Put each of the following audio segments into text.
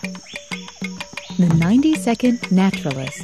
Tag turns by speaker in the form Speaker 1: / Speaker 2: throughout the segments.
Speaker 1: The 90-Second Naturalist.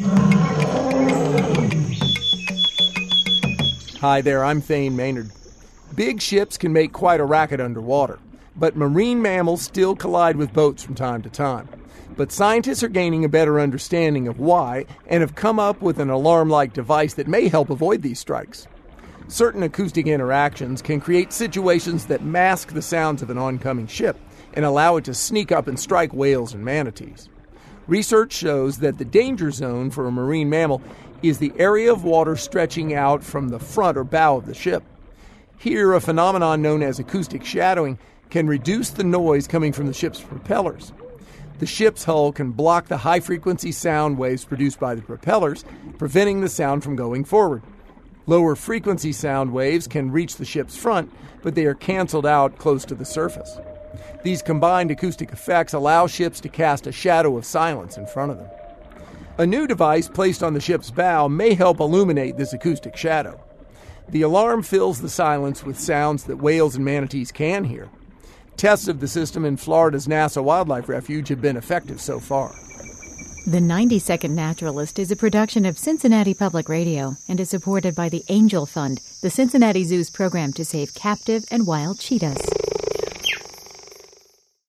Speaker 2: Hi there, I'm Thane Maynard. Big ships can make quite a racket underwater, but marine mammals still collide with boats from time to time. But scientists are gaining a better understanding of why and have come up with an alarm-like device that may help avoid these strikes. Certain acoustic interactions can create situations that mask the sounds of an oncoming ship and allow it to sneak up and strike whales and manatees. Research shows that the danger zone for a marine mammal is the area of water stretching out from the front or bow of the ship. Here, a phenomenon known as acoustic shadowing can reduce the noise coming from the ship's propellers. The ship's hull can block the high-frequency sound waves produced by the propellers, preventing the sound from going forward. Lower-frequency sound waves can reach the ship's front, but they are canceled out close to the surface. These combined acoustic effects allow ships to cast a shadow of silence in front of them. A new device placed on the ship's bow may help illuminate this acoustic shadow. The alarm fills the silence with sounds that whales and manatees can hear. Tests of the system in Florida's NASA Wildlife Refuge have been effective so far.
Speaker 1: The 90-Second Naturalist is a production of Cincinnati Public Radio and is supported by the Angel Fund, the Cincinnati Zoo's program to save captive and wild cheetahs.